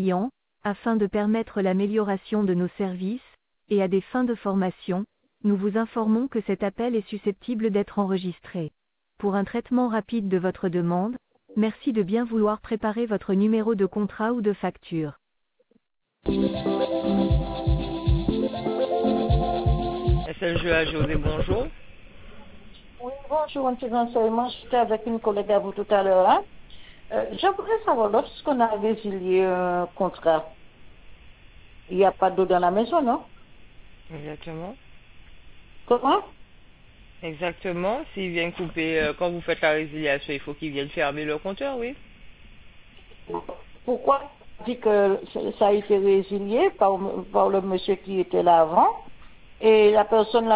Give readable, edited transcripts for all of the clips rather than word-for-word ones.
clients, afin de permettre l'amélioration de nos services, et à des fins de formation, nous vous informons que cet appel est susceptible d'être enregistré. Pour un traitement rapide de votre demande, merci de bien vouloir préparer votre numéro de contrat ou de facture. SLGA José, bonjour. Oui, bonjour, un petit renseignement. J'étais avec une collègue à vous tout à l'heure. Hein. Je voudrais savoir, lorsqu'on a résilié un contrat, il n'y a pas d'eau dans la maison, non? Exactement. Comment? Exactement. S'ils viennent couper, quand vous faites la résiliation, il faut qu'ils viennent fermer le compteur, oui. Pourquoi on dit que ça a été résilié par le monsieur qui était là avant et la personne,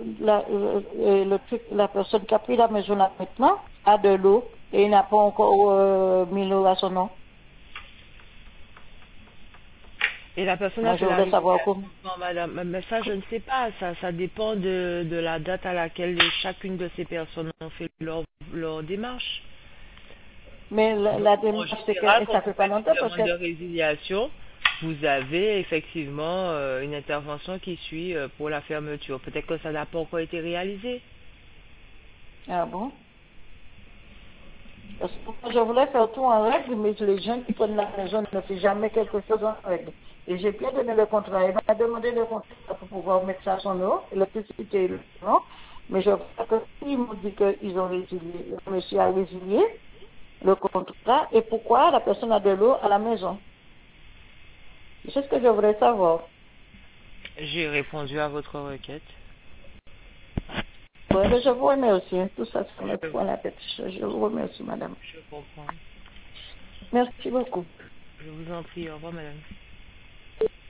la personne qui a pris la maison là maintenant a de l'eau et il n'a pas encore mis l'eau à son nom? Et la personne Moi, a je fait la voudrais savoir résiliation. comment. Non, madame, mais ça, je ne sais pas. Ça dépend de la date à laquelle chacune de ces personnes ont fait leur démarche. Mais Donc, la en démarche, c'est que général, quand ça vous fait pas faites longtemps une parce demande que... de résiliation, vous avez effectivement une intervention qui suit pour la fermeture. Peut-être que ça n'a pas encore été réalisé. Ah bon? Parce que moi, je voulais faire tout en règle, mais les gens qui prennent la maison ne font jamais quelque chose en règle. Et j'ai bien donné le contrat. Il m'a demandé le contrat pour pouvoir mettre ça à son nom, l'électricité, non. Mais je vois que ils m'ont dit qu'ils ont résilié, le monsieur a résilié le contrat. Et pourquoi la personne a de l'eau à la maison? C'est ce que je voudrais savoir. J'ai répondu à votre requête. Bon, je vous remercie. Tout ça, ça me prend la tête. Je vous remercie, madame. Je comprends. Merci beaucoup. Je vous en prie. Au revoir, madame.